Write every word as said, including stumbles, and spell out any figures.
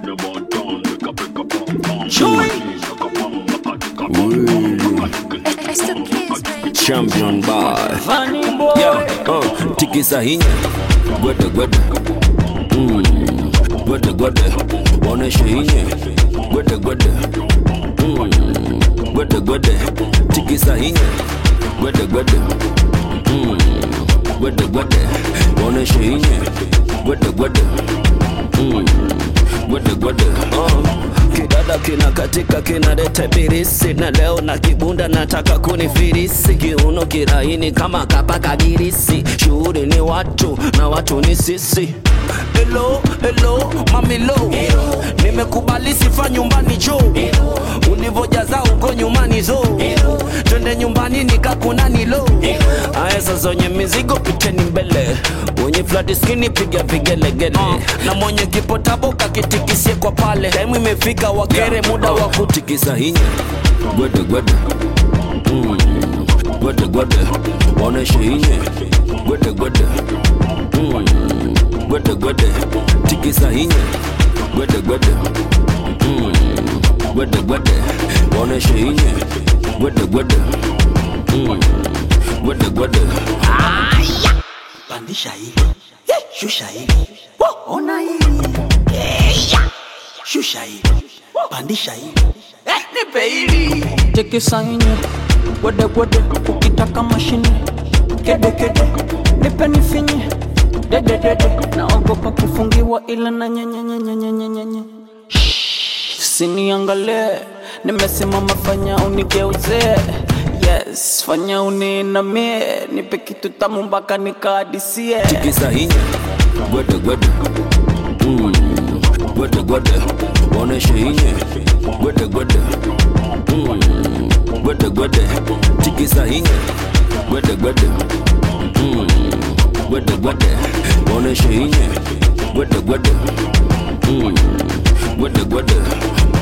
Champion boy, yeah, uh, tiki sahinya, gwede gwede, mm, gwede gwede, oneshe inye, gwede gwede, mm, gwede gwede, tiki sahinya, gwede gwede, mm, gwede gwede, oneshe inye, gwede gwede, mm, gwede gwede, uh. Kidada kina katika kina lete birisi, na leo na kibunda nataka kunifirisi. Kiuno kiraini kama kapaka girisi, shuhuri ni watu na watu ni sisi. Hello, hello, mami low, nimekubali sifa nyumbani jo, ulivojaza uko nyumbani zo, twende nyumbani nikakuna ni low. Aya sasa wenye mizigo piteni mbele, wenye flat skinny piga vigelegele, uh, na mwenye kipotabo kakitikisie kwa pale. Time imefika wakere, yeah, muda uh, wa kutikisa hinye, gwede gwede, mm, gwede gwede, oneshe hinye, gwede gwede, mm, gwede gwede, tikisa hinye, gwede gwede, mm, gwede gwede, oneshe hinye, gwede gwede, mm, gwede gwede. Aya, pandisha hili, shusha hili, ona hili, shusha hili, pandisha hili, nipe hili. Tikisa hinye, gwede gwede, ukitaka mashine, kede kede, nipe nifinye, dede dede, naogopa kufungiwa ila na nye nye nye nye nye nye nye nye. Siniangalie, nimesimama fanya unigeuze. Yes, fanya uninamie, nipe kitu tamu mpaka nikahadisie. Tikisa hinye, gwede gwede, mm, gwede gwede, oneshe hinye, gwede gwede, mm, gwede gwede, tikisa hinye, gwede gwede, mm, gwede gwede, oneshe hinye, gwede gwede, mm, gwede gwede.